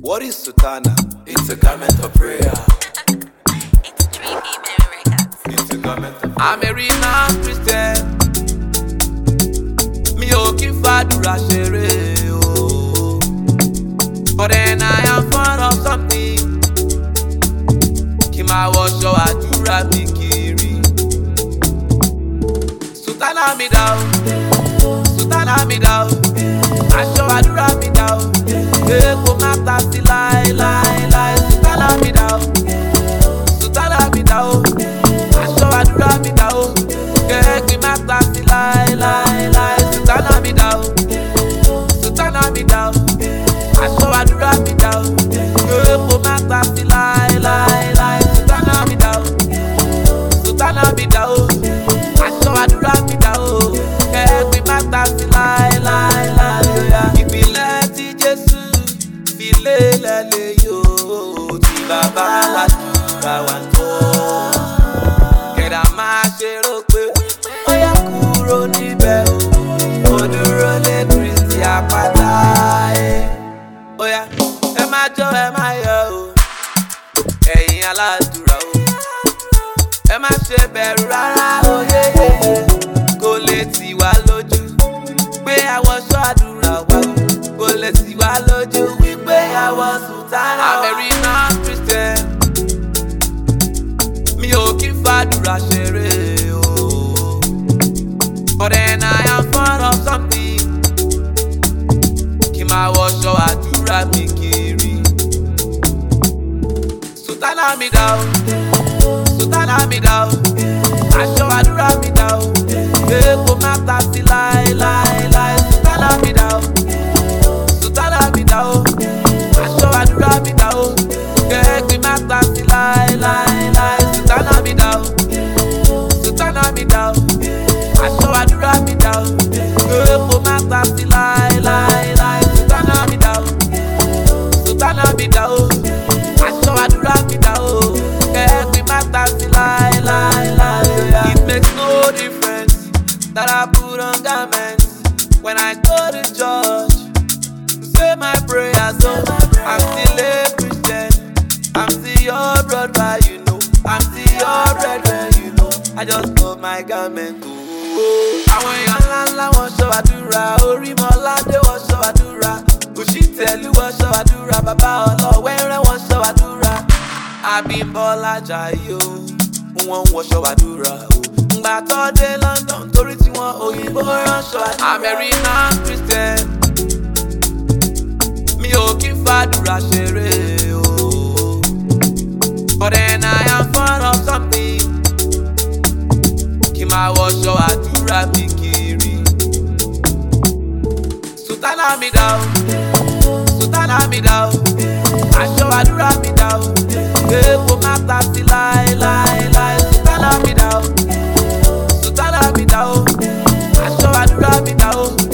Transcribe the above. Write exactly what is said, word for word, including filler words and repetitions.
What is Sultana? It's a garment of prayer. It's Dream Email Records. It's a garment of I'm a renowned Christian. Mi ò kí n fàdúrà ṣeré o. But then I am fond of something. Kí máa wọṣọ àdúrà mi kiri. Sultana mi dá o, Sultana mi dá o, aṣọ àdúrà mi dá o. Èkó má ta sí láéláéláé. Sultana mi dá o, Sultana mi dá o, aṣọ àdúrà mi dá o. Kéèkì má ta sí láéláéláé. Sultana mi dá o, Sultana mi dá o, aṣọ àdúrà mi dá o. Èkó má ta sí láéláéláé. Sultana mi dá o, Sultana mi dá o, aṣọ àdúrà mi dá o. Kéèkì má ta sí láéláéláé. Ìpìlẹ̀ tí Jésù fi lélẹ̀ lè yó, tí bàbá aládùúrà wà tó. Kẹ̀dá máa ṣe rò pé ó yá kúrò níbẹ̀ o. Mo dúró lé Kristi àpáta ẹ̀. Ó yá ẹ máa jó ẹ máa yọ̀ o, ẹ̀yin aládùúrà o. Ẹ má ṣe bẹ̀rù rárá o, yéyé kò lè tì wá lójú pé àwọṣọ àdúrà wa o. Kò lè tì wá lójú wípé àwọ̀ Sultana. I'm a renowned Christian. Mi ò kí n fàdúrà ṣeré o. But then I am fond of something. Kí máa wọṣọ àdúrà mi kiri. Sultana mi dá o, Sultana mi dá o, aṣọ àdúrà mi dá o. Èkó má ta sí láéláéláé. Sultana mi dá o, Sultana mi dá o, aṣọ àdúrà mi dá o. Kéèkì má ta sí láéláéláé. Sultana mi dá o, Sultana mi dá o, aṣọ àdúrà mi dá o. Èkó má ta sí láéláéláé. Sultana mi dá o, Sultana mi dá o, aṣọ àdúrà mi dá o. Kéèkì má ta sí láéláéláé. It makes no difference that I put on garments when I go to church. Say my prayers, so I'm still a Christian. I'm still your brother, you know. I'm still your brethren, you know. I just love my garment, oh. Àwọn èèyàn ńlá ńlá wọ́n ṣọ́ àdúrà. Orímọ̀ládé wọ́n ṣọ́ àdúrà. Òṣìtẹ̀lú wọ́n ṣọ́ àdúrà. Bàbá Ọlọ́wẹ́rẹ́ wọ́n ṣọ́ àdúrà. Abímbọ́lá Jàyé o, wọ́n ń wọṣọ àdúrà o. Ngbà tó dé London torí tí wọ́n òyìnbó ránṣọ àdúrà. I'm a renowned Christian. Mi ò kí n fàdúrà ṣeré o. But then I am fond of something. Kí máa wọṣọ àdúrà mi kiri. Sultana mi dá o, Sultana mi dá o, aṣọ àdúrà mi dá o. Èkó má ta sí láéláéláé. Sultana mi dá o, Sultana mi dá o, aṣọ àdúrà mi dá o.